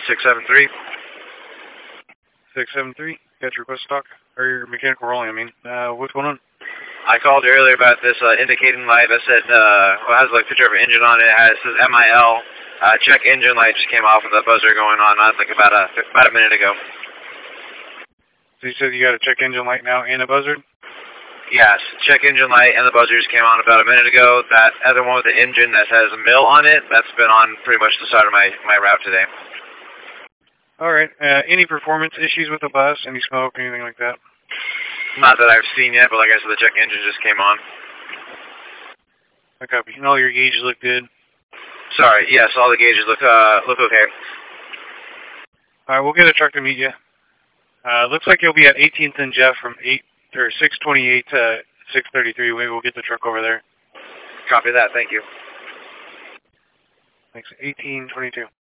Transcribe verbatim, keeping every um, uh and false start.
six seven three. six seven three, got your request stock, or your mechanical rolling, I mean. Uh, what's going on? I called earlier about this uh, indicating light that said, uh, well, it has like a picture of an engine on it. It, has, it says M I L. Uh, check engine light just came off with a buzzer going on. That's like about a, about a minute ago. So you said you got a check engine light now and a buzzard? Yes, check engine light and the buzzer just came on about a minute ago. That other one with the engine that has a mill on it, that's been on pretty much the start of my, my route today. All right. Uh, any performance issues with the bus? Any smoke, anything like that? Not that I've seen yet, but like I said, the check engine just came on. I copy. And all your gauges look good? Sorry, yes, all the gauges look uh, look okay. All right, we'll get a truck to meet you. Uh, looks like you'll be at eighteenth and Jeff from eight or six twenty-eight to six thirty-three. Maybe we'll get the truck over there. Copy that. Thank you. Thanks. eighteen twenty-two.